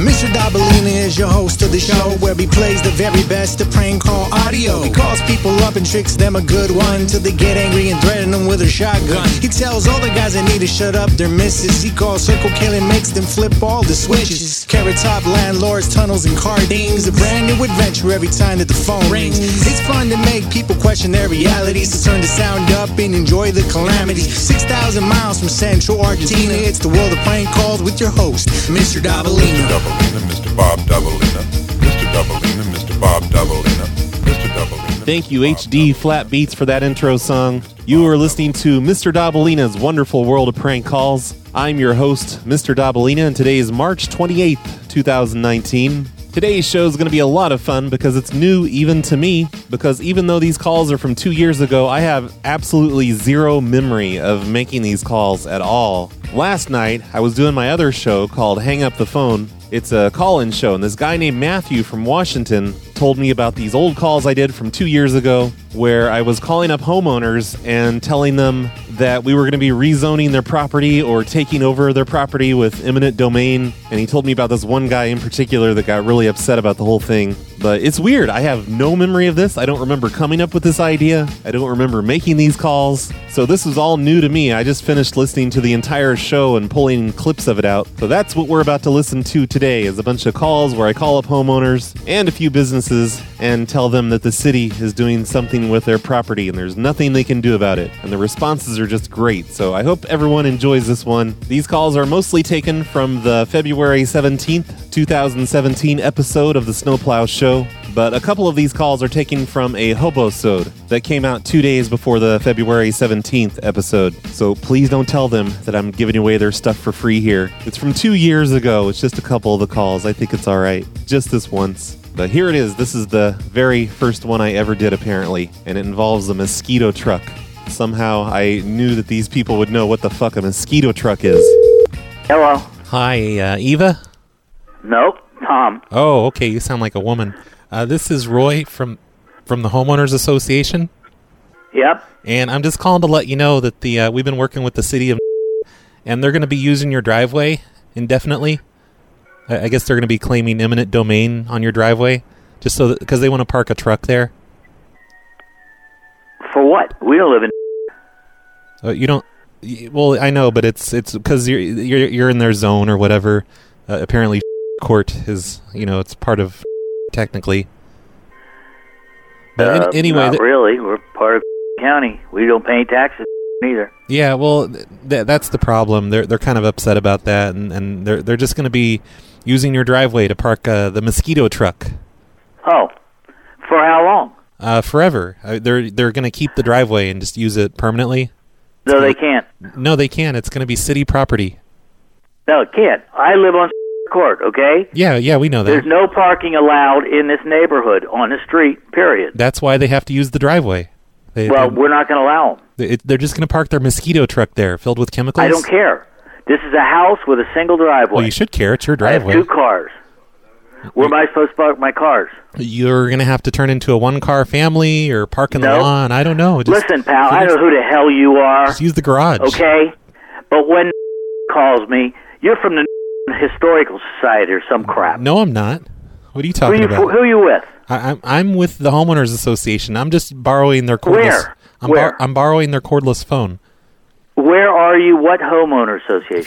Mr. Dabalina is your host of the show, where he plays the very best of prank call audio. He calls people up and tricks them a good one till they get angry and threaten them with a shotgun. He tells all the guys they need to shut up their misses. He calls Circle K and makes them flip all the switches. Carrot Top, landlords, tunnels, and car dings. A brand new adventure every time that the phone rings. It's fun to make people question their realities, to turn the sound up and enjoy the calamity. 6,000 miles from Central Argentina, it's the world of prank calls with your host, Mr. Dabalina. Mr. Dabalina, Mr. Bob Dabalina, Mr. Dabalina, Mr. Bob Dabalina, Mr. Dabalina. Thank you, HD Flat Beats, for that intro song. You are listening to Mr. Dabalina's Wonderful World of Prank Calls. I'm your host, Mr. Dabalina, and today is March 28th, 2019. Today's show is going to be a lot of fun because it's new even to me, because even though these calls are from 2 years ago, I have absolutely zero memory of making these calls at all. Last night, I was doing my other show called Hang Up the Phone. It's a call-in show, and this guy named Matthew from Washington told me about these old calls I did from 2 years ago where I was calling up homeowners and telling them that we were going to be rezoning their property or taking over their property with eminent domain. And he told me about this one guy in particular that got really upset about the whole thing. But it's weird. I have no memory of this. I don't remember coming up with this idea. I don't remember making these calls. So this was all new to me. I just finished listening to the entire show and pulling clips of it out. So that's what we're about to listen to today, is a bunch of calls where I call up homeowners and a few businesses and tell them that the city is doing something with their property and there's nothing they can do about it. And the responses are just great. So I hope everyone enjoys this one. These calls are mostly taken from the February 17th, 2017 episode of the Snowplow Show, but a couple of these calls are taken from a Hobosode that came out 2 days before the February 17th episode. So please don't tell them that I'm giving away their stuff for free here. It's from 2 years ago. It's just a couple of the calls. I think it's all right. Just this once. But here it is. This is the very first one I ever did, apparently, and it involves a mosquito truck. Somehow I knew that these people would know what the fuck a mosquito truck is. Hello. Hi, Eva? Nope, Tom. Oh, okay. You sound like a woman. This is Roy from the Homeowners Association. Yep. And I'm just calling to let you know that we've been working with the city of, and they're going to be using your driveway indefinitely. I guess they're going to be claiming eminent domain on your driveway, just so because they want to park a truck there. For what? We don't live in. You don't. Well, I know, but it's because you're in their zone or whatever. Apparently, court is, it's part of technically. But anyway, not really. We're part of county. We don't pay taxes either. Yeah, well, that's the problem. They're kind of upset about that, and they're just going to be using your driveway to park the mosquito truck. Oh, for how long? Forever. They're going to keep the driveway and just use it permanently. No, they can't. No, they can't. It's going to be city property. No, it can't. I live on court, okay? Yeah, we know that. There's no parking allowed in this neighborhood on the street, period. That's why they have to use the driveway. We're not going to allow them. They're just going to park their mosquito truck there, filled with chemicals? I don't care. This is a house with a single driveway. Well, you should care. It's your driveway. I have 2 cars. Where am I supposed to park my cars? You're going to have to turn into a one-car family or park in the lawn. I don't know. Listen, pal, I don't know who the hell you are. Just use the garage. Okay? But when calls me, you're from the Historical Society or some crap. No, I'm not. What are you talking about? Who are you with? I'm with the Homeowners Association. I'm just borrowing their cordless... Where? I'm borrowing their cordless phone. Where are you? What homeowner association?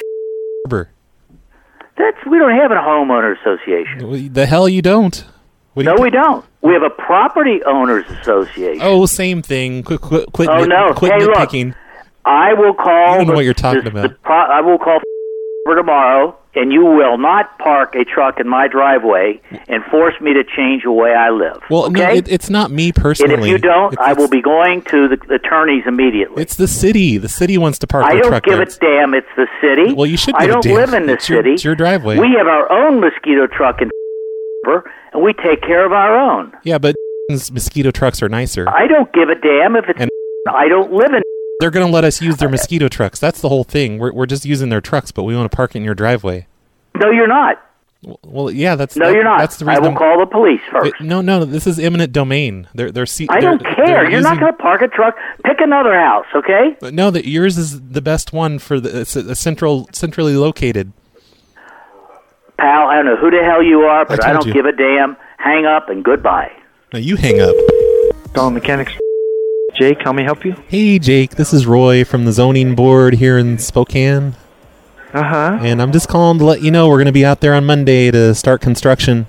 We don't have a homeowner association. The hell you don't. No, we don't. We have a property owners association. Oh, same thing. Quit no. Quit hey, nitpicking. Look, I will call... I don't know what you're talking about. I will call for tomorrow, and you will not park a truck in my driveway and force me to change the way I live. Well, okay? No, it's not me personally. And if you don't, I will be going to the attorneys immediately. It's the city. The city wants to park their truck there. I don't give a damn. It's the city. Well, you should give I don't a damn. live in the city. It's your driveway. We have our own mosquito truck in and we take care of our own. Yeah, but mosquito trucks are nicer. I don't give a damn if it's... I don't live in... They're going to let us use their mosquito trucks. That's the whole thing. We're just using their trucks, but we want to park it in your driveway. No, you're not. Well, yeah, that's... No, you're not. That's the reason I will call the police first. No, this is eminent domain. I don't care. You're not going to park a truck. Pick another house, okay? No, yours is the best one for the centrally located. Pal, I don't know who the hell you are, but I told don't you. give a damn. Hang up and goodbye. No, you hang up. Call Mechanics. Jake, how may I help you? Hey, Jake, this is Roy from the zoning board here in Spokane. Uh-huh. And I'm just calling to let you know we're going to be out there on Monday to start construction.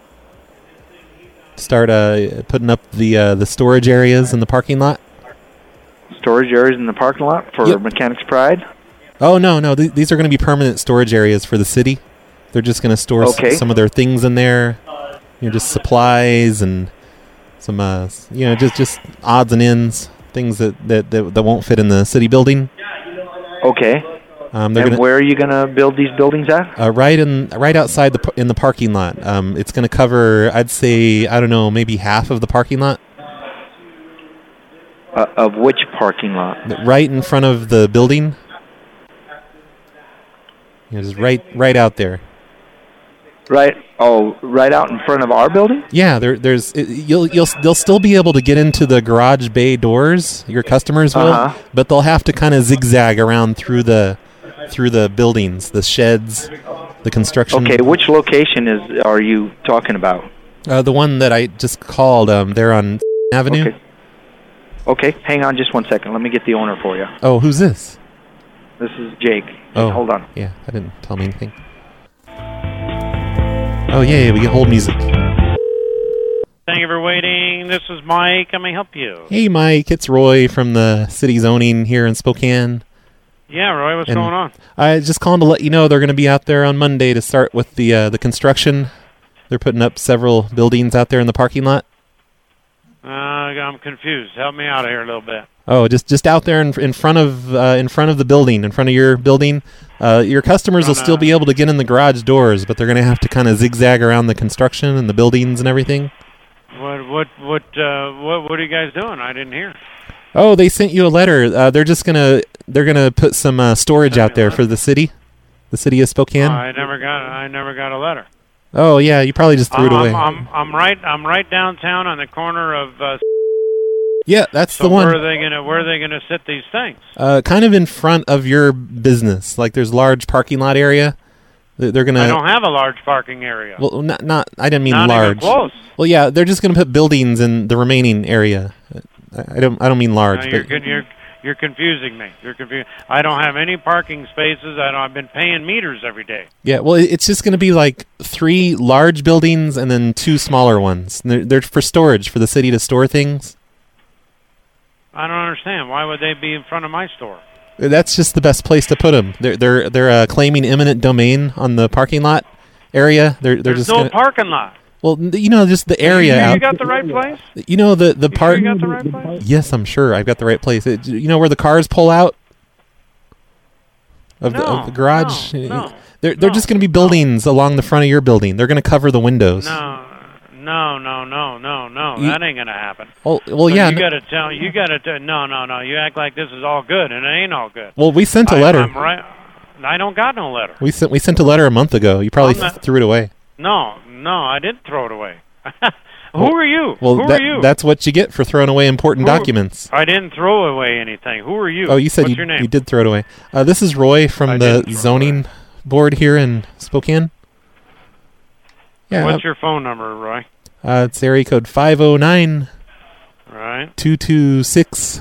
Start putting up the storage areas in the parking lot. Storage areas in the parking lot for Yep. Mechanics Pride? Oh, no. These are going to be permanent storage areas for the city. They're just going to store Okay. some of their things in there. Just supplies and some, just odds and ends, things that won't fit in the city building. Okay. They're And gonna, where are you going to build these buildings at? right outside in the parking lot. It's going to cover, I'd say, I don't know, maybe half of the parking lot. Of which parking lot? Right in front of the building. Just right out there. Right. Oh, right out in front of our building? Yeah, they'll still be able to get into the garage bay doors. Your customers will, Uh-huh. but they'll have to kind of zigzag around through the buildings, the sheds, the construction. Okay, which location are you talking about? The one that I just called. They're on Avenue. Okay, hang on just one second. Let me get the owner for you. Oh, who's this? This is Jake. Oh, Hold on. Yeah, I didn't tell me anything. Oh, yeah, we get hold music. Thank you for waiting. This is Mike. How may I help you? Hey, Mike, it's Roy from the city zoning here in Spokane. Yeah, Roy, what's And going on? I just calling to let you know they're going to be out there on Monday to start with the construction. They're putting up several buildings out there in the parking lot. I'm confused. Help me out here a little bit. Oh, just out there in front of the building, in front of your building. Your customers will still be able to get in the garage doors, but they're going to have to kind of zigzag around the construction and the buildings and everything. What are you guys doing? I didn't hear. Oh, they sent you a letter. They're gonna put some storage out there for the city of Spokane. I never got a letter. Oh yeah, you probably just threw it away. I'm right downtown on the corner of. Yeah, that's So the one. where are they gonna sit these things? Kind of in front of your business. Like there's a large parking lot area. They're gonna. I don't have a large parking area. Well, not. I didn't mean Not large. even close. Well, yeah, they're just gonna put buildings in the remaining area. I don't mean large. No, but you're confusing me. I don't have any parking spaces. I've been paying meters every day. yeah, well, it's just gonna be like 3 large buildings and then 2 smaller ones. And they're for storage for the city to store things. I don't understand. Why would they be in front of my store? That's just the best place to put them. They're claiming eminent domain on the parking lot area. They're There's just no gonna, parking lot. well, just the area You out. got the right place? The part. You got the right place? Yes, I'm sure I've got the right place. Where the cars pull out of the garage. No. They're just going to be buildings along the front of your building. They're going to cover the windows. No. That ain't gonna happen. Well, So yeah. You gotta tell. No. You act like this is all good, and it ain't all good. Well, we sent a letter. I'm right. I don't got no letter. We sent a letter a month ago. You probably I'm not- threw it away. No, I didn't throw it away. Who are you? Well, Who are you? that's what you get for throwing away important documents. I didn't throw away anything. Who are you? Oh, you said What's your name? you did throw it away. This is Roy from I the didn't throw it zoning board here in Spokane. Yeah. What's your phone number, Roy? It's area code 509 Right. 226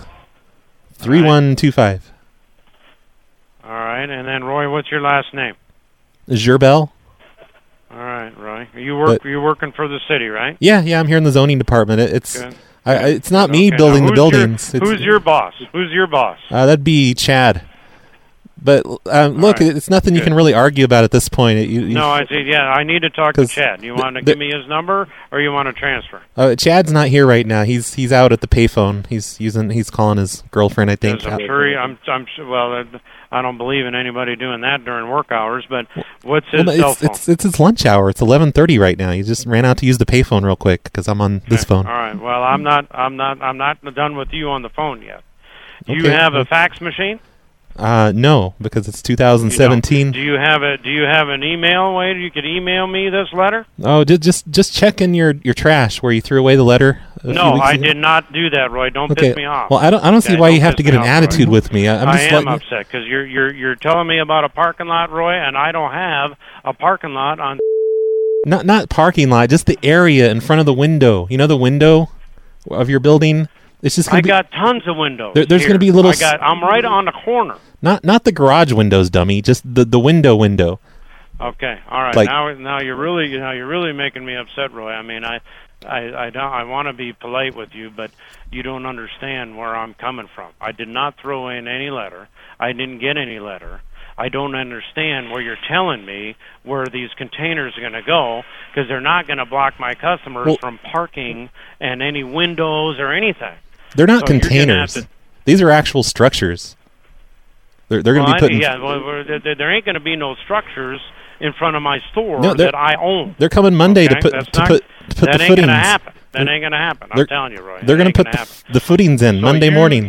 3125. All right. And then Roy, what's your last name? Gerbel? All right, Roy. You're working for the city, right? Yeah, I'm here in the zoning department. It's Good. it's not me Okay, building now the buildings. Who's your boss? Who's your boss? That'd be Chad. But look, right. it's nothing you Good. can really argue about at this point. No, I see. Yeah, I need to talk to 'Cause Chad. You want to the- give me his number, or you want to transfer? Chad's not here right now. He's out at the payphone. He's calling his girlfriend, I think. Because I'm sure. I'm sure. Well, I don't believe in anybody doing that during work hours. But what's his cell phone? It's his lunch hour. It's 11:30 right now. He just ran out to use the payphone real quick because I'm on this phone. All right. Well, I'm not done with you on the phone yet. You Okay. have a fax machine? No, because it's You 2017. don't. Do you have an email way you could email me this letter? Oh, just check in your trash where you threw away the letter. few No, weeks I ago? did not do that, Roy. Don't Okay. piss me off. Well, I don't see Okay, why you don't have to piss get me an off, attitude Roy. with me. I'm I just am letting you- upset because you're telling me about a parking lot, Roy, and I don't have a parking lot on. Not parking lot, just the area in front of the window. You know the window of your building? It's just I going to be got tons of windows. There's here. gonna be little I'm right on the corner. not the garage windows, dummy, just the window. Okay, all right. Like- now you're really making me upset, Roy. I mean, I want to be polite with you, but you don't understand where I'm coming from. I did not throw in any letter. I didn't get any letter. I don't understand where you're telling me where these containers are going to go, because they're not going to block my customers from parking and any windows or anything. They're not So you're gonna containers. have to- These are actual structures. They're going to be putting. There ain't going to be no structures in front of my store No, they're- that I own. They're coming Monday to Okay? put That's to not- put that the ain't footings. gonna happen. That ain't gonna happen. I'm They're- telling you, Roy. They're going to put the footings in Monday morning.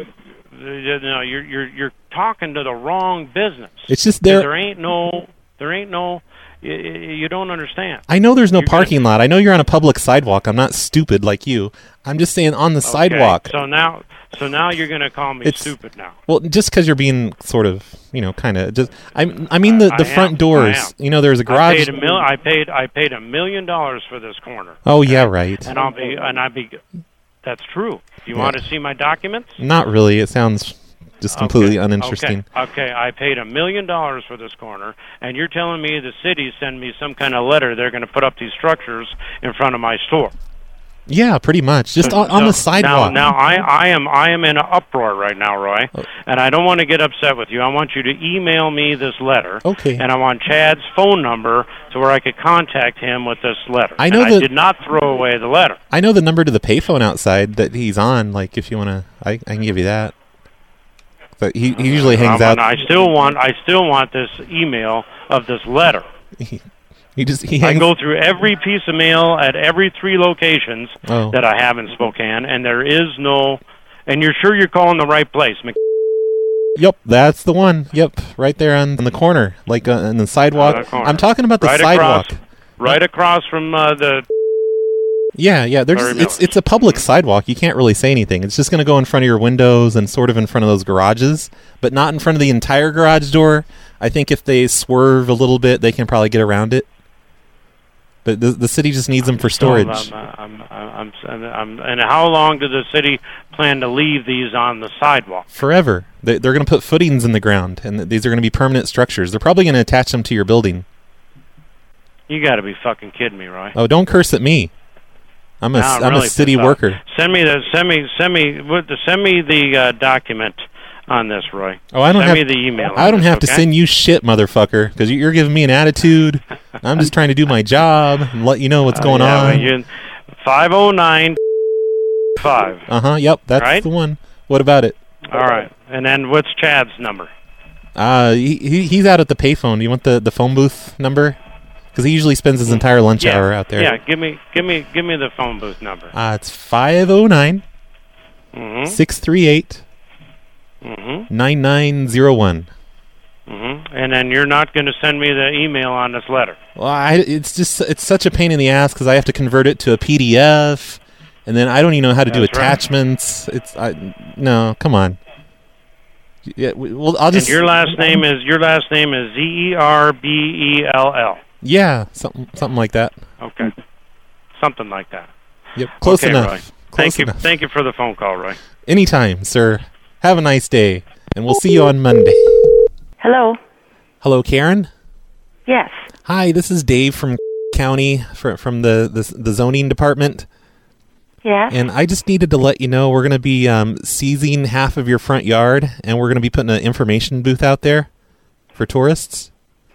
You're talking to the wrong business. It's just 'Cause there. There ain't no. You don't understand. I know there's no You're parking lot. I know you're on a public sidewalk. I'm not stupid like you. I'm just saying on the Okay, sidewalk. So now you're going to call me It's- stupid now. Well, just because you're being sort of, kind of just. I mean the I front am. doors. There's a garage. I paid $1 million for this corner. Oh yeah, right. And I'll be. That's true. You want to see my documents? Not really. It sounds just completely uninteresting. Okay. I paid $1 million for this corner, and you're telling me the city send me some kind of letter they're going to put up these structures in front of my store. Yeah, pretty much. Just on the sidewalk. Now I am in an uproar right now, Roy, and I don't want to get upset with you. I want you to email me this letter. Okay. And I want Chad's phone number to where I could contact him with this letter. I know and that- I did not throw away the letter. I know the number to the payphone outside that he's on. Like, if you want to, I can give you that. But he usually hangs out. I still want this email of this letter. He I hangs. go through every piece of mail at every 3 locations Oh. that I have in Spokane, and there is no. And you're sure you're calling the right place? Yep, that's the one. Yep, right there on the corner, like in the sidewalk. On the corner. I'm talking about the Right sidewalk. right across from the. Yeah. They're Larry just, Miller's. it's a public sidewalk. You can't really say anything. It's just going to go in front of your windows and sort of in front of those garages, but not in front of the entire garage door. I think if they swerve a little bit, they can probably get around it. But the city just needs them for storage. And how long does the city plan to leave these on the sidewalk? Forever. They're going to put footings in the ground, and these are going to be permanent structures. They're probably going to attach them to your building. You got to be fucking kidding me, Roy. Oh, don't curse at me. I'm a Now I'm I'm really a city pissed off. worker. Send me the document on this, Roy. Oh, I don't send have me the email. I don't have to okay? send you shit, motherfucker, because you're giving me an attitude. I'm just trying to do my job and let you know what's going on. 509-5. Yep, that's Right? the one. What about it? All right. And then what's Chad's number? He's out at the payphone. Do you want the phone booth number? Because he usually spends his entire lunch hour out there. Yeah, give me the phone booth number. It's 509 Mm-hmm. 638 9901. And then you're not going to send me the email on this letter. Well, it's such a pain in the ass because I have to convert it to a PDF, and then I don't even know how to do That's right. attachments. No, come on. Yeah, I'll just. And your last name is Zerbell. Yeah, something like that. Okay, something like that. Yep, close okay, enough. Roy. Close enough. Thank you for the phone call, Roy. Anytime, sir. Have a nice day, and we'll see you on Monday. Hello. Hello, Karen. Yes. Hi, this is Dave from County from the zoning department. Yes. And I just needed to let you know we're going to be seizing half of your front yard, and we're going to be putting an information booth out there for tourists.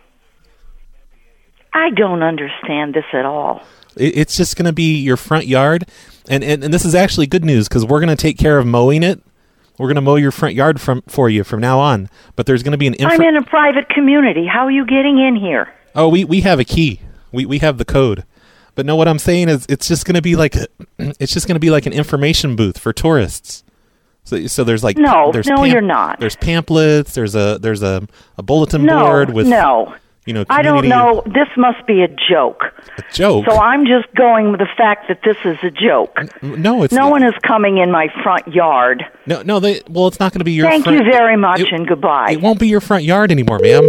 I don't understand this at all. It's just going to be your front yard, and this is actually good news because we're going to take care of mowing it. We're going to mow your front yard for you from now on. But there's going to be an. I'm in a private community. How are you getting in here? Oh, we have a key. We have the code. But no, what I'm saying is it's just going to be like an information booth for tourists. So there's like you're not. There's pamphlets. There's a bulletin board with no. I don't community- know. This must be a joke. A joke? So I'm just going with the fact that this is a joke. No, it's No one is coming in my front yard. No, well, it's not going to be your Thank front... you very much and goodbye. It won't be your front yard anymore, ma'am.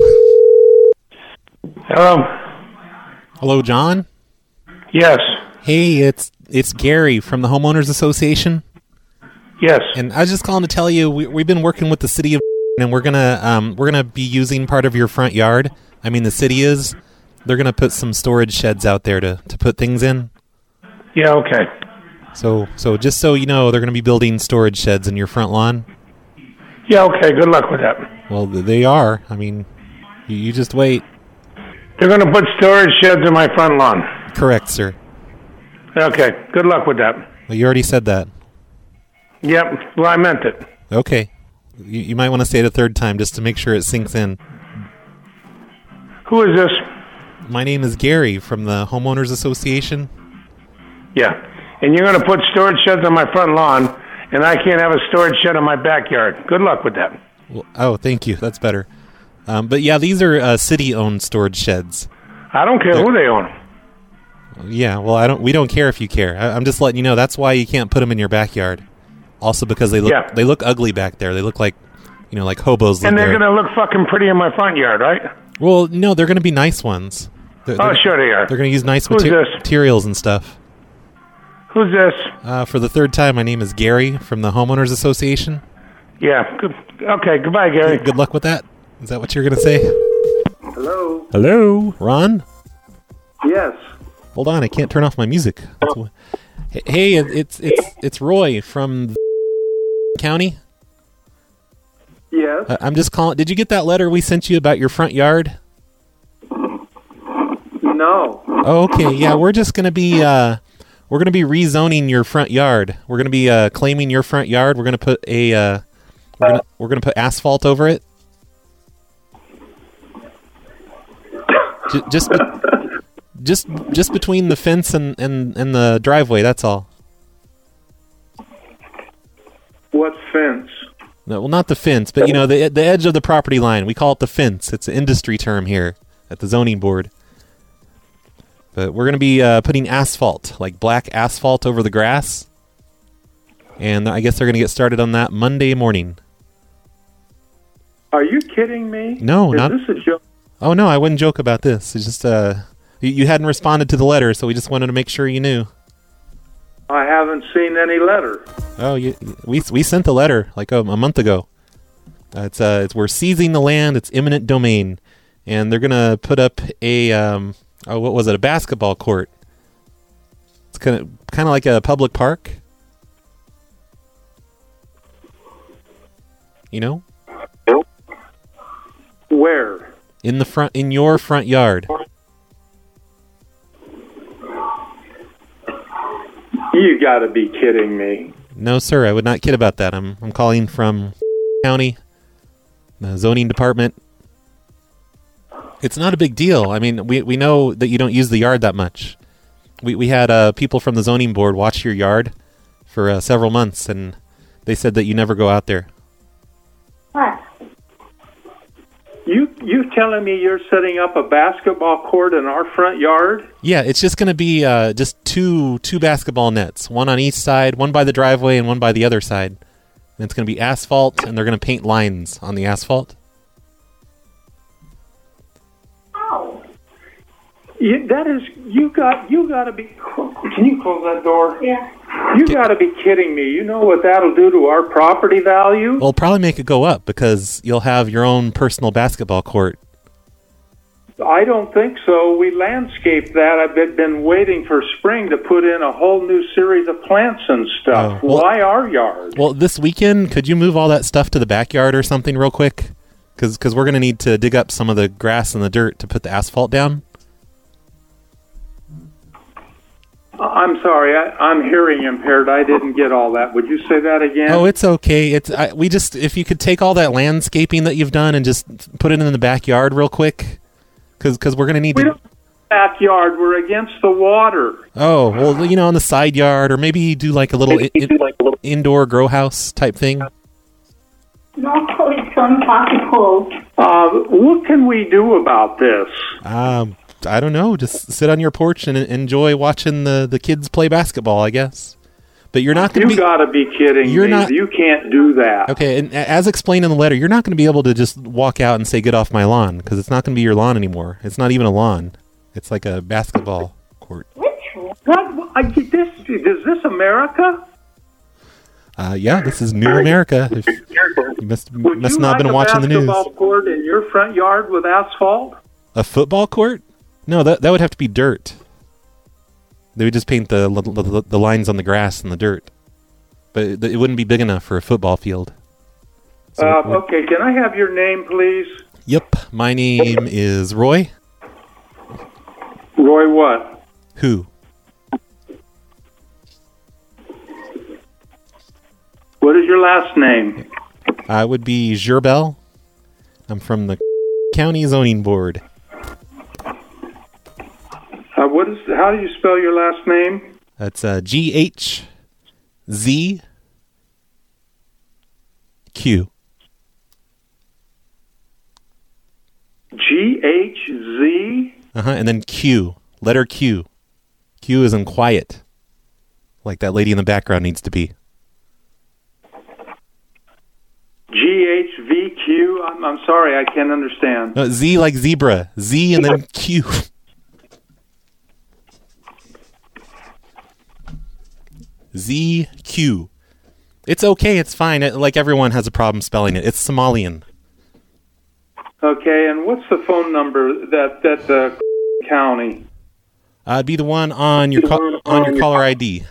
Hello. Hello, John? Yes. Hey, it's Gary from the Homeowners Association. Yes. And I was just calling to tell you we've been working with the city of and we're gonna be using part of your front yard. I mean, the city is. They're gonna put some storage sheds out there to put things in. Yeah. Okay. So just so you know, they're gonna be building storage sheds in your front lawn. Yeah. Okay. Good luck with that. Well, they are. I mean, you just wait. They're going to put storage sheds in my front lawn. Correct, sir. Okay. Good luck with that. Well, you already said that. Yep. Well, I meant it. Okay. You might want to say it a third time just to make sure it sinks in. Who is this? My name is Gary from the Homeowners Association. Yeah. And you're going to put storage sheds on my front lawn, and I can't have a storage shed in my backyard. Good luck with that. Well, oh, thank you. That's better. But yeah, these are city-owned storage sheds. I don't care who they own. Yeah, well, we don't care if you care. I'm just letting you know that's why you can't put them in your backyard. Also, because they look ugly back there. They look like, like hobos. And they're there. going to look fucking pretty in my front yard, right? Well, no, they're going to be nice ones. Sure they are. They're going to use nice Who's this? materials and stuff. Who's this? For the third time, my name is Gary from the Homeowners Association. Yeah. Good. Okay. Goodbye, Gary. Good luck with that. Is that what you're going to say? Hello. Hello, Ron? Yes. Hold on, I can't turn off my music. Hey, it's Roy from county. Yes. I'm just calling. Did you get that letter we sent you about your front yard? No. Oh, okay. Yeah, we're just gonna be rezoning your front yard. We're gonna be claiming your front yard. We're gonna put we're gonna put asphalt over it. Just between the fence and the driveway. That's all. What fence? No, well, not the fence, but the edge of the property line. We call it the fence. It's an industry term here at the zoning board. But we're going to be putting asphalt, like black asphalt, over the grass, and I guess they're going to get started on that Monday morning. Are you kidding me? No, not. Is this a joke? Oh no, I wouldn't joke about this. It's just you hadn't responded to the letter, so we just wanted to make sure you knew. I haven't seen any letter. Oh, we sent the letter like a month ago. It's we're seizing the land. It's eminent domain, and they're gonna put up a what was it? A basketball court. It's kind of like a public park. Where? In your front yard. You got to be kidding me. No, sir, I would not kid about that. I'm calling from county, the zoning department. It's not a big deal. I mean, we know that you don't use the yard that much. We had people from the zoning board watch your yard for several months, and they said that you never go out there. What? You telling me you're setting up a basketball court in our front yard? Yeah, it's just going to be just two basketball nets, one on each side, one by the driveway and one by the other side. And it's going to be asphalt, and they're going to paint lines on the asphalt. Oh. You got to be. Can you close that door? Yeah. You got to be kidding me. You know what that'll do to our property value? Well, it'll probably make it go up because you'll have your own personal basketball court. I don't think so. We landscaped that. I've been waiting for spring to put in a whole new series of plants and stuff. Oh, well, why our yard? Well, this weekend, could you move all that stuff to the backyard or something real quick? Because we're going to need to dig up some of the grass and the dirt to put the asphalt down. I'm sorry. I'm hearing impaired. I didn't get all that. Would you say that again? Oh, it's okay. If you could take all that landscaping that you've done and just put it in the backyard real quick, because we're going to need We to. don't have a backyard. We're against the water. Oh, well, on the side yard, or maybe do like a little indoor grow house type thing. No, it's impossible. What can we do about this? I don't know. Just sit on your porch and enjoy watching the kids play basketball, I guess. But you're not going to be... You got to be kidding me. You can't do that. Okay, and as explained in the letter, you're not going to be able to just walk out and say, get off my lawn, because it's not going to be your lawn anymore. It's not even a lawn. It's like a basketball court. What? Is this America? Yeah, this is New America. You must not have been watching the news. Would you like a basketball court in your front yard with asphalt? A football court? No, that would have to be dirt. They would just paint the lines on the grass and the dirt. But it wouldn't be big enough for a football field. So okay, can I have your name, please? Yep, my name is Roy. Roy what? Who? What is your last name? I would be Gerbel. I'm from the county zoning board. How do you spell your last name? That's GHZQ. GHZ? And then Q. Letter Q. Q is in quiet. Like that lady in the background needs to be. GHVQ? I'm sorry, I can't understand. No, Z like zebra. Z and then Q. ZQ. It's okay, it's fine. Like everyone has a problem spelling it. It's Somalian. Okay, and what's the phone number that the county? It'd be the one on your caller ID.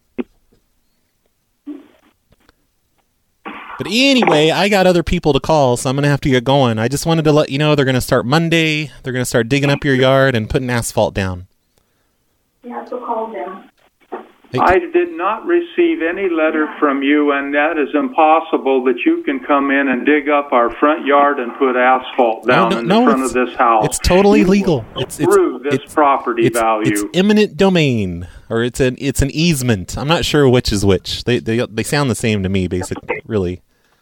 But anyway, I got other people to call, so I'm going to have to get going. I just wanted to let you know they're going to start Monday. They're going to start digging up your yard and putting asphalt down. You have to call them. I did not receive any letter from you, and that is impossible that you can come in and dig up our front yard and put asphalt down in front of this house. It's totally legal. It's property value. It's eminent domain, or it's an easement. I'm not sure which is which. They sound the same to me, basically, really.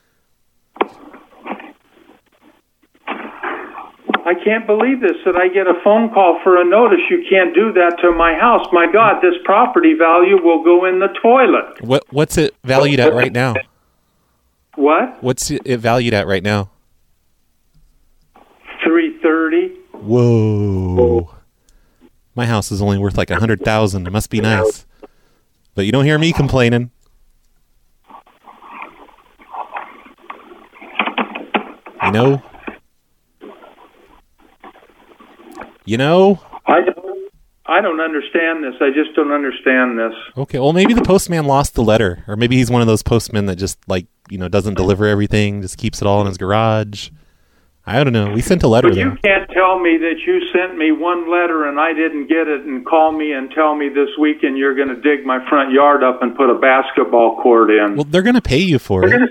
I can't believe this, that I get a phone call for a notice. You can't do that to my house. My God, this property value will go in the toilet. What's it valued at right now? What? What's it valued at right now? $330,000. Whoa. My house is only worth like $100,000. It must be nice. But you don't hear me complaining. You know? I don't understand this. I just don't understand this. Okay, well, maybe the postman lost the letter. Or maybe he's one of those postmen that just, doesn't deliver everything, just keeps it all in his garage. I don't know. We sent a letter there. You can't tell me that you sent me one letter and I didn't get it and call me and tell me this weekend you're going to dig my front yard up and put a basketball court in. Well, they're going to pay you for it.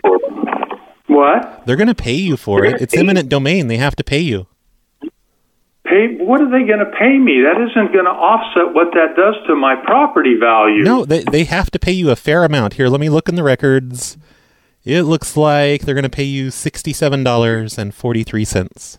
What? They're going to pay you for it. It's eminent domain. They have to pay you. What are they going to pay me? That isn't going to offset what that does to my property value. No, they have to pay you a fair amount. Here, let me look in the records. It looks like they're going to pay you $67.43.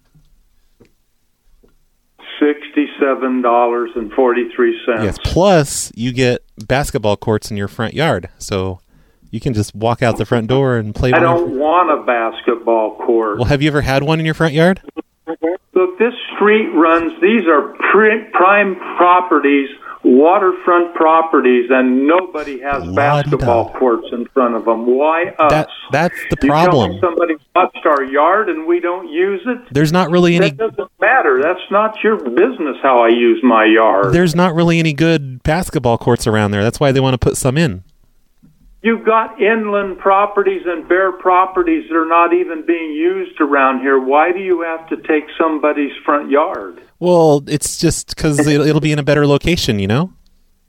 $67.43. Yes, plus you get basketball courts in your front yard. So you can just walk out the front door and play. I don't want a basketball court. Well, have you ever had one in your front yard? Look, this street these are prime properties, waterfront properties, and nobody has basketball courts in front of them. Why us? That's the problem. You tell me somebody watched our yard and we don't use it? There's not really any... That doesn't matter. That's not your business how I use my yard. There's not really any good basketball courts around there. That's why they want to put some in. You've got inland properties and bare properties that are not even being used around here. Why do you have to take somebody's front yard? Well, it's just because it'll be in a better location, you know?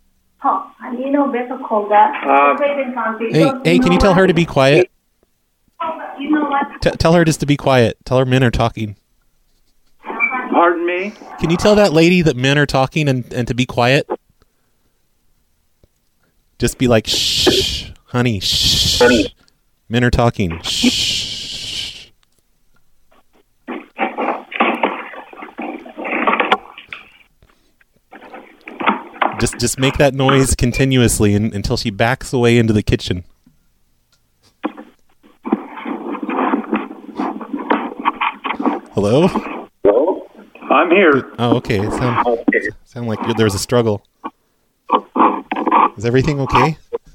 Hey, can you tell her to be quiet? You know what? Tell her just to be quiet. Tell her men are talking. Pardon me? Can you tell that lady that men are talking and to be quiet? Just be like, shh, honey, shh. Men are talking. Shh. Just make that noise continuously until she backs away into the kitchen. Hello? Hello? I'm here. Oh, okay. Sound like there's a struggle. Is everything okay?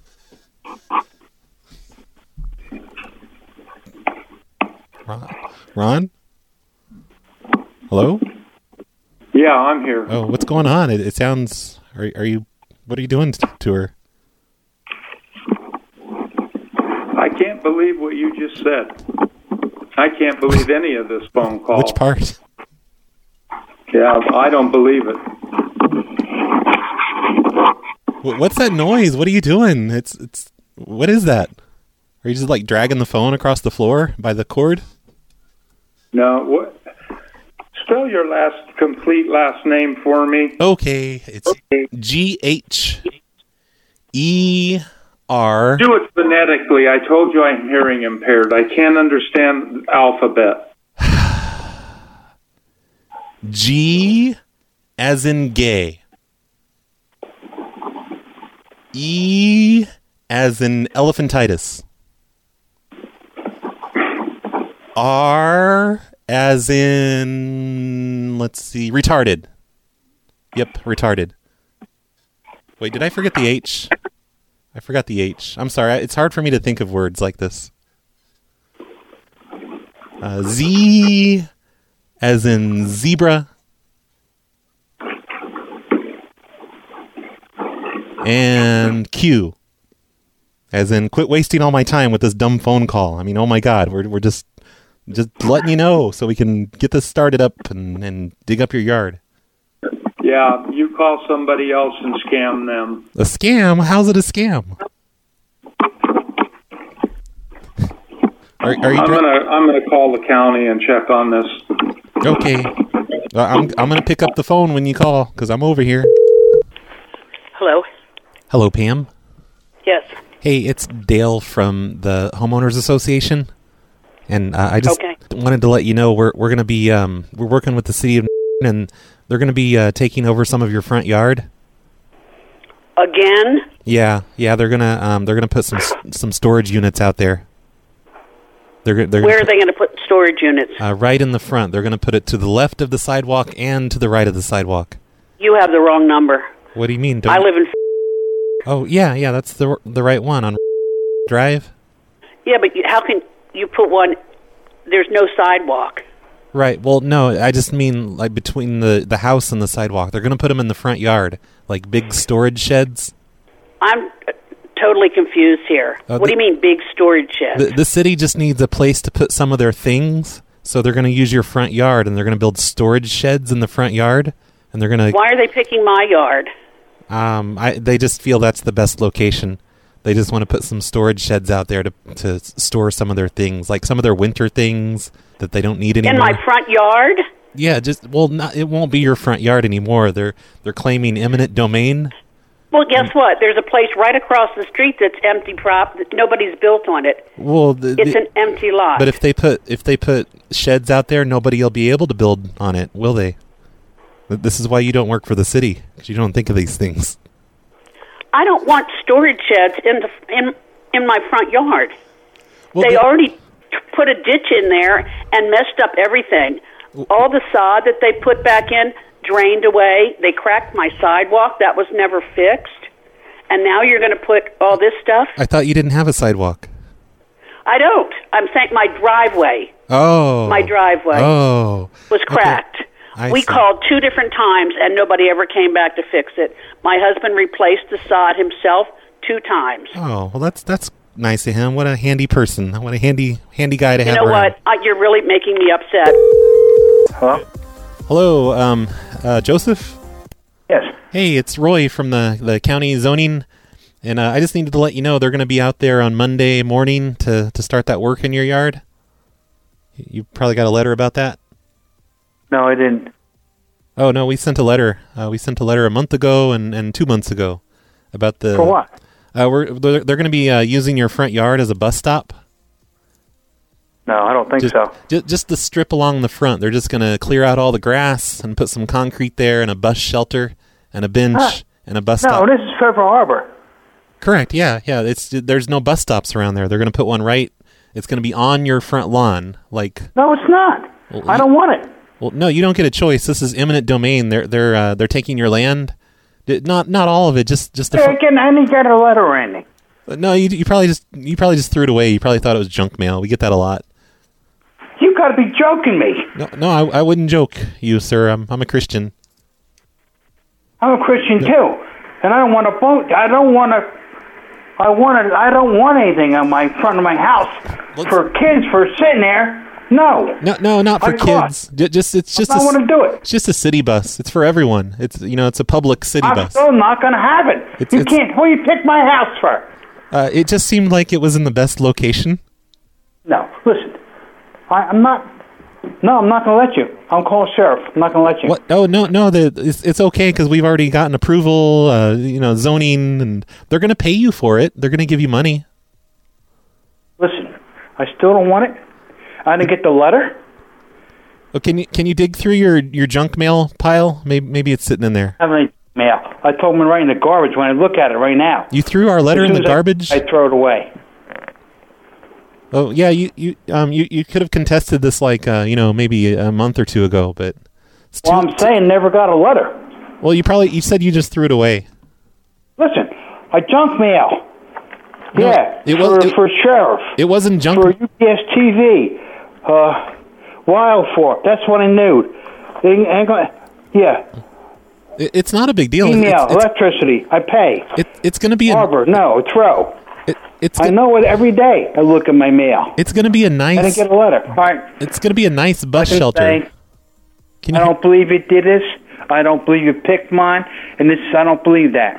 Ron? Hello? Yeah, I'm here. Oh, what's going on? It sounds... Are you... What are you doing to her? I can't believe what you just said. I can't believe any of this phone call. Which part? Yeah, I don't believe it. What's that noise? What are you doing? It's. What is that? Are you just like dragging the phone across the floor by the cord? No, what? Spell your complete last name for me. Okay, it's Gher. Do it phonetically. I told you I'm hearing impaired. I can't understand alphabet. G as in gay. E as in elephantitis. R as in, let's see, retarded. Yep, retarded. Wait, did I forget the H? I forgot the H. I'm sorry. It's hard for me to think of words like this. Z as in zebra. And Q as in quit wasting all my time with this dumb phone call. I mean, oh my God, we're just letting you know so we can get this started up and dig up your yard. Yeah, you call somebody else and scam them. A scam? How's it a scam? Are you I'm gonna call the county and check on this. Okay. I'm gonna pick up the phone when you call because I'm over here. Hello. Hello, Pam. Yes. Hey, it's Dale from the Homeowners Association, and I just wanted to let you know we're gonna be we're working with the city of and they're gonna be taking over some of your front yard. Again? Yeah, they're gonna put some storage units out there. Where are they going to put storage units? Right in the front. They're going to put it to the left of the sidewalk and to the right of the sidewalk. You have the wrong number. What do you mean? I live in... Oh, yeah, that's the right one on Drive. Yeah, but how can you put one... There's no sidewalk. Right, well, no, I just mean like between the house and the sidewalk. They're going to put them in the front yard, like big storage sheds. I'm totally confused here. What do you mean big storage sheds? The city just needs a place to put some of their things, so they're going to use your front yard, and they're going to build storage sheds in the front yard, and they're going to... Why are they picking my yard? They just feel that's the best location. They just want to put some storage sheds out there to store some of their things, like some of their winter things that they don't need anymore. In my front yard? Yeah, it won't be your front yard anymore. They're claiming eminent domain. Well, guess what? There's a place right across the street that's empty nobody's built on it. Well, it's an empty lot. But if they put sheds out there, nobody will be able to build on it, will they? This is why you don't work for the city, because you don't think of these things. I don't want storage sheds in my front yard. Well, they already put a ditch in there and messed up everything. All the sod that they put back in drained away. They cracked my sidewalk. That was never fixed. And now you're going to put all this stuff? I thought you didn't have a sidewalk. I don't. I'm saying my driveway. Oh. My driveway was cracked. Okay. We called 2 different times, and nobody ever came back to fix it. My husband replaced the sod himself 2 times. Oh, well, that's nice of him. What a handy person. What a handy guy to have around. You know what? You're really making me upset. Hello? Hello, Joseph? Yes. Hey, it's Roy from the county zoning, and I just needed to let you know they're going to be out there on Monday morning to start that work in your yard. You probably got a letter about that? No, I didn't. Oh, no, we sent a letter. We sent a letter a month ago and 2 months ago about the... For what? They're going to be using your front yard as a bus stop. No, I don't think so. Just the strip along the front. They're just going to clear out all the grass and put some concrete there and a bus shelter and a bench and a bus stop. No, this is Federal Harbor. Correct, yeah. There's no bus stops around there. They're going to put one right. It's going to be on your front lawn. No, it's not. Well, I don't want it. Well, no, you don't get a choice. This is eminent domain. They're taking your land. Not all of it. Just the. I didn't get a letter or anything. No, you probably just threw it away. You probably thought it was junk mail. We get that a lot. You got to be joking me. No, I wouldn't joke you, sir. I'm a Christian. I'm a Christian too, and I don't want to vote. I don't want anything on my front of my house for kids for sitting there. No, not for kids. I want to do it. It's just a city bus. It's for everyone. It's a public city bus. I'm still not going to have it. You can't. Who you pick my house for? It just seemed like it was in the best location. No, listen. I'm not. No, I'm not going to let you. I'll call sheriff. I'm not going to let you. What? Oh no! It's okay because we've already gotten approval. Zoning, and they're going to pay you for it. They're going to give you money. Listen, I still don't want it. I didn't get the letter. Oh, can you dig through your junk mail pile? Maybe it's sitting in there. I haven't mail. I told him right in the garbage when I look at it right now. You threw our letter in the garbage? I throw it away. Oh yeah, you could have contested this maybe a month or two ago, but I'm saying never got a letter. Well, you said you just threw it away. Listen, I junk mail. No, for sheriff. It wasn't junk. For UPS TV, Wildfork. That's what I knew. Yeah. It's not a big deal. Email, electricity. I pay. It's going to be Harbor. No, it's row. I know it every day. I look at my mail. It's going to be a nice. I didn't get a letter. All right. It's going to be a nice bus shelter. I don't believe you did this. I don't believe you picked mine, and I don't believe that.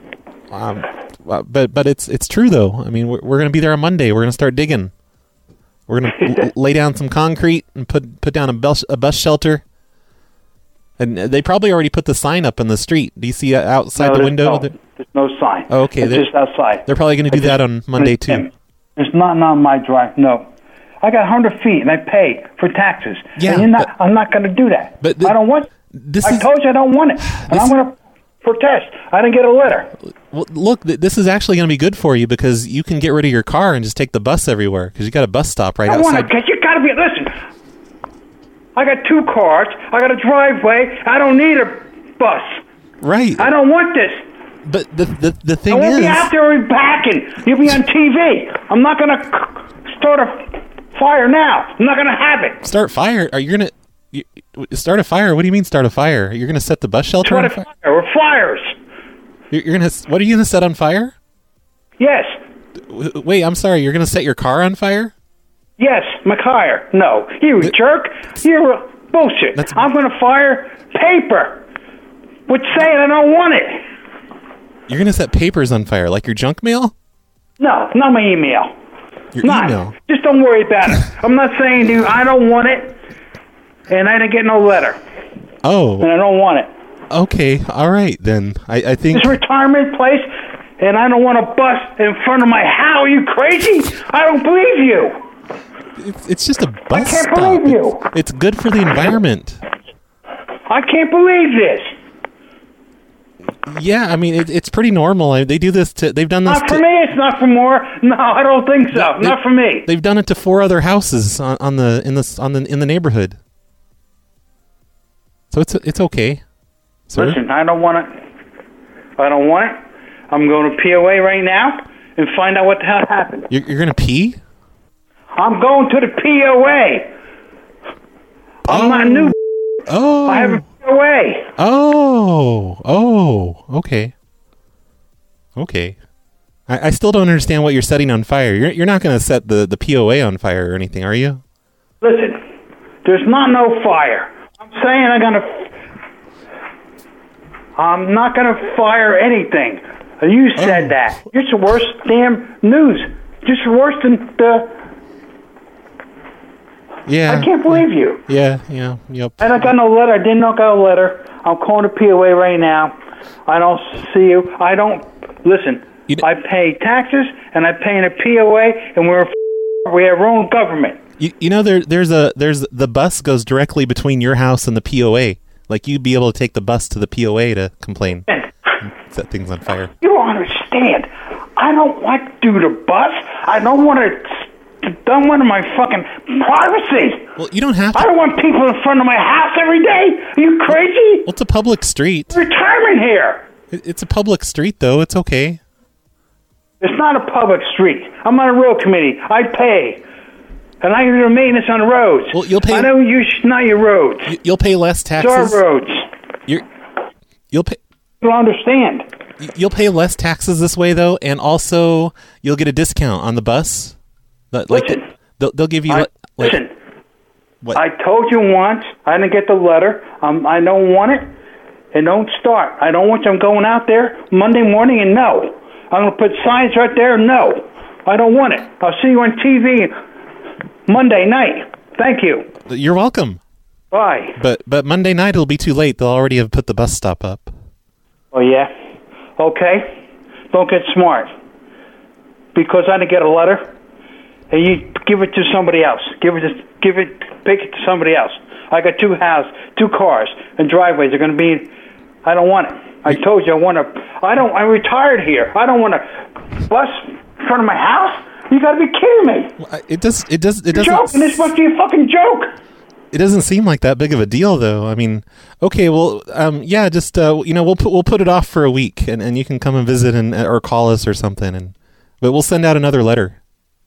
But it's true though. I mean, we're going to be there on Monday. We're going to start digging. We're going to lay down some concrete and put down a bus shelter. And they probably already put the sign up in the street. Do you see outside the window? There's no sign. Oh, okay. It's just outside. They're probably going to do that on Monday too. It's not on my drive. No. I got 100 feet and I pay for taxes. Yeah, and I'm not going to do that. I don't want. I told you I don't want it, and I'm going to protest. I didn't get a letter. Well, look, this is actually going to be good for you because you can get rid of your car and just take the bus everywhere because you got a bus stop right outside. Because you got to be. Listen, I got 2 cars. I got a driveway. I don't need a bus. Right. I don't want this. But the thing is, I won't be is, out there packing. You'll be on TV. I'm not going to start a fire now. I'm not going to have it. Start fire? Are you going to start a fire? What do you mean start a fire? You're going to set the bus shelter on fire? Or fires. You're going to. What are you going to set on fire? Yes. Wait, I'm sorry. You're going to set your car on fire? Yes, my car. No, you jerk. You're bullshit. I'm going to fire paper. Which saying I don't want it. You're going to set papers on fire, like your junk mail? No, not my email. Your email? Just don't worry about it. I'm not saying to you I don't want it, and I didn't get no letter. Oh. And I don't want it. Okay, all right, then. I think... This retirement place, and I don't want a bus in front of my house. Are you crazy? I don't believe you. It's just a bus stop. I can't believe you. It's good for the environment. I can't believe this. Yeah, I mean it's pretty normal. They do this to. They've done this. Not for me. It's not for more. No, I don't think so. Not for me. They've done it to 4 other houses in the neighborhood. So it's okay. Sir? Listen, I don't want it. I don't want it. I'm going to POA right now and find out what the hell happened. You're going to pee? I'm going to the POA. I'm not new. Oh. I have a POA. Oh, okay. Okay. I still don't understand what you're setting on fire. You're not going to set the POA on fire or anything, are you? Listen, there's not no fire. I'm saying I'm not going to fire anything. You said that. You're the worst damn news. Just worse than the... Yeah. I can't believe you. Yeah, yep. And I got no letter. I did not get a letter. I'm calling the POA right now. I don't see you. I don't... Listen, I pay taxes, and I pay in a POA, and we have our own government. You know, there's the bus goes directly between your house and the POA. Like, you'd be able to take the bus to the POA to complain. Set things on fire. You don't understand. I don't want to do the bus. I don't want my fucking privacy. Well, you don't have to. I don't want people in front of my house every day. Are you crazy? Well, it's a public street. Retirement here. It's a public street, though. It's okay. It's not a public street. I'm on a road committee. I pay. And I do the maintenance on the roads. Well, you'll pay. I know not your roads. You'll pay less taxes. It's our roads. You'll pay. You don't understand. You'll pay less taxes this way, though, and also you'll get a discount on the bus. Listen. They'll give you. Listen. What? I told you once. I didn't get the letter. I don't want it. And don't start. I don't want you. I'm going out there Monday morning, and no. I'm going to put signs right there. No. I don't want it. I'll see you on TV Monday night. Thank you. You're welcome. Bye. But Monday night it'll be too late. They'll already have put the bus stop up. Oh, yeah? Okay. Don't get smart. Because I didn't get a letter, and you give it to somebody else. Pick it to somebody else. I got two cars, and driveways. They're going to be. I don't want it. I told you I'm retired here. I don't want a bus in front of my house. You got to be kidding me. It doesn't. Joking. This must be a fucking joke. It doesn't seem like that big of a deal, though. I mean, okay, well, yeah, just we'll put it off for a week, and you can come and visit or call us or something, but we'll send out another letter.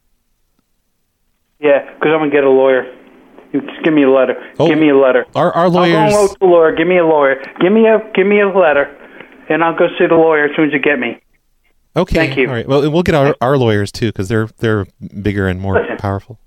Yeah, because I'm gonna get a lawyer. Just give me a letter. Oh, give me a letter. Our lawyers. I'm going to the lawyer. Give me a lawyer. Give me a letter, and I'll go see the lawyer as soon as you get me. Okay. Thank you. All right. Well, we'll get our lawyers too, because they're bigger and more powerful.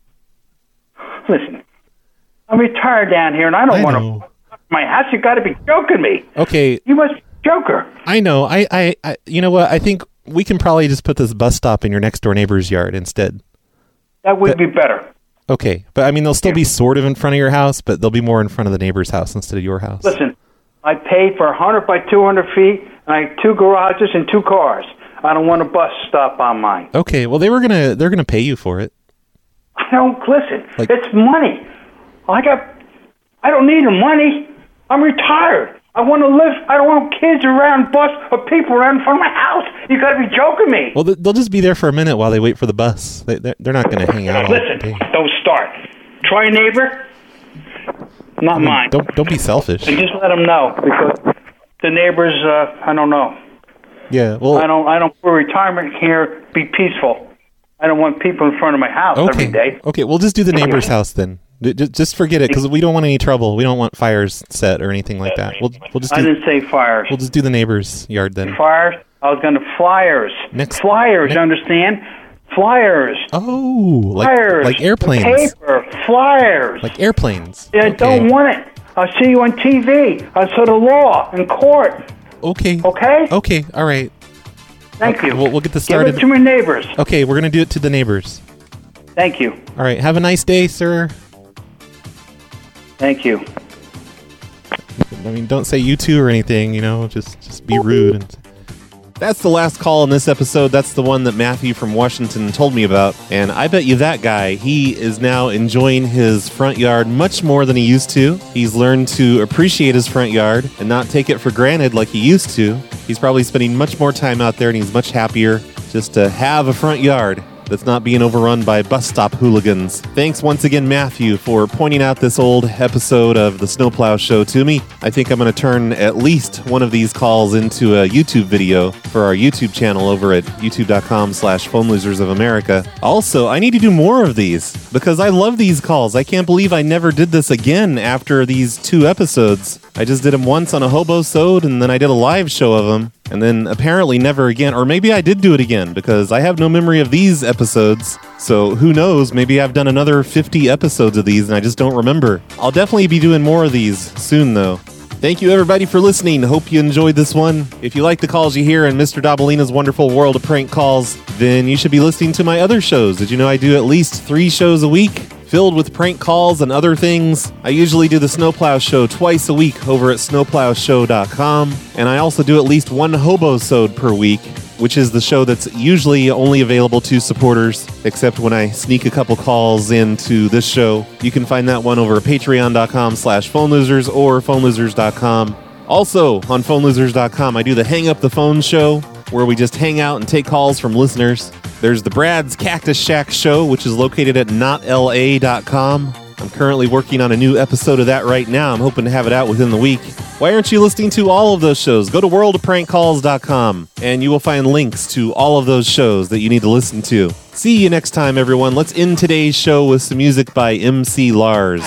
Listen, I'm retired down here, and I don't want to. My house, you got to be joking me. Okay. You must be a joker. I know. I you know what? I think we can probably just put this bus stop in your next door neighbor's yard instead. That would be better. Okay, but I mean, they'll still be sort of in front of your house, but they'll be more in front of the neighbor's house instead of your house. Listen, I paid for 100 by 200 feet, and I have 2 garages and 2 cars. I don't want a bus stop on mine. Okay, well, they're gonna pay you for it. I don't listen. It's money. I don't need the money. I'm retired. I want to live. I don't want kids around, bus or people around in front of my house. You got to be joking me. Well, they'll just be there for a minute while they wait for the bus. They're not going to hang out. Listen, don't start. Try a neighbor, not mine. Don't be selfish. And just let them know, because the neighbors. I don't know. Yeah, well, I don't. For retirement here, be peaceful. I don't want people in front of my house every day. Okay, we'll just do the neighbor's house then. Just forget it, because we don't want any trouble. We don't want fires set or anything like that. We'll just. I didn't say fires. We'll just do the neighbor's yard then. Fires. I was going to flyers. Flyers. You understand? Flyers. Oh, flyers. Like airplanes. Paper. Flyers. Like airplanes. Yeah, I don't want it. I'll see you on TV. I'll see the law in court. Okay. Okay. Okay. All right. Thank you. We'll get this started. Give it to my neighbors. Okay, we're going to do it to the neighbors. Thank you. All right. Have a nice day, sir. Thank you. I mean, don't say you too or anything, just be rude. That's the last call in this episode. That's the one that Matthew from Washington told me about. And I bet you that guy, he is now enjoying his front yard much more than he used to. He's learned to appreciate his front yard and not take it for granted like he used to. He's probably spending much more time out there, and he's much happier just to have a front yard that's not being overrun by bus stop hooligans. Thanks once again, Matthew, for pointing out this old episode of the Snowplow Show to me. I think I'm going to turn at least one of these calls into a YouTube video for our YouTube channel over at youtube.com/PhoneLosersOfAmerica. Also, I need to do more of these because I love these calls. I can't believe I never did this again after these 2 episodes. I just did them once on a Hobo-sode, and then I did a live show of them. And then apparently never again, or maybe I did do it again because I have no memory of these episodes. So who knows, maybe I've done another 50 episodes of these and I just don't remember. I'll definitely be doing more of these soon though. Thank you everybody for listening. Hope you enjoyed this one. If you like the calls you hear in Mr. Dabalina's Wonderful World of Prank Calls, then you should be listening to my other shows. Did you know I do at least 3 shows a week? Filled with prank calls and other things. I usually do the Snowplow Show twice a week over at snowplowshow.com, and I also do at least 1 Hobo-sode per week. which is the show that's usually only available to supporters, except when I sneak a couple calls into this show. You can find that one over at patreon.com/phonelosers or phonelosers.com. Also, on phonelosers.com, I do the Hang Up the Phone show, where we just hang out and take calls from listeners. There's the Brad's Cactus Shack show, which is located at notla.com. I'm currently working on a new episode of that right now. I'm hoping to have it out within the week. Why aren't you listening to all of those shows? Go to worldofprankcalls.com, and you will find links to all of those shows that you need to listen to. See you next time, everyone. Let's end today's show with some music by MC Lars.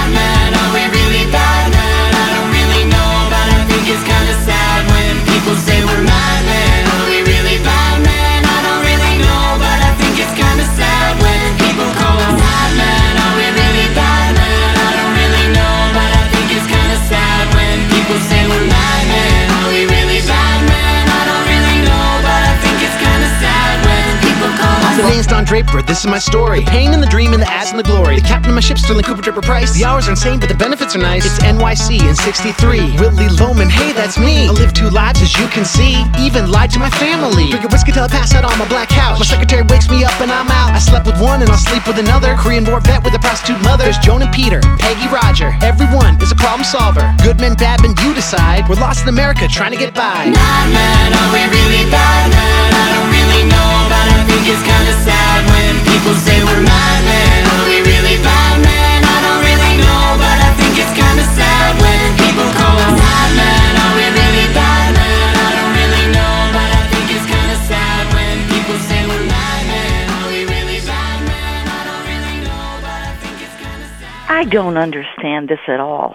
It's kinda sad when people say we're mad men. Are we really bad men? I don't really know, but I think it's kinda sad when people call us mad men. Are we really bad men? I don't really know, but I think it's kinda sad when people say we're mad men. Are we really bad men? I don't really know, but I think it's kinda sad when people call us. The name's Don Draper, this is my story. The pain and the dream and the ass and the glory. The captain of my ship, Sterling Cooper Draper Price. The hours are insane, but the benefits are nice. It's NYC in 63. Willie Loman, hey, that's me. I live 2 lives, as you can see. Even lied to my family. Drink a whiskey till I pass out on my black couch. My secretary wakes me up and I'm out. I slept with one and I'll sleep with another. Korean War vet with a prostitute mother. There's Joan and Peter, Peggy, Roger. Everyone is a problem solver. Good men, bad men, you decide. We're lost in America trying to get by. Bad men, are we really bad men? I don't really know, but I think it's kinda sad when people say we're mad men. Are we really bad men? I don't really know, but I think it's kinda sad when people call us mad men. Are we really bad men? I don't really know, but I think it's kinda sad when people say we're mad men. Are we really bad men? I don't really know, but I think it's kinda sad. I don't understand this at all.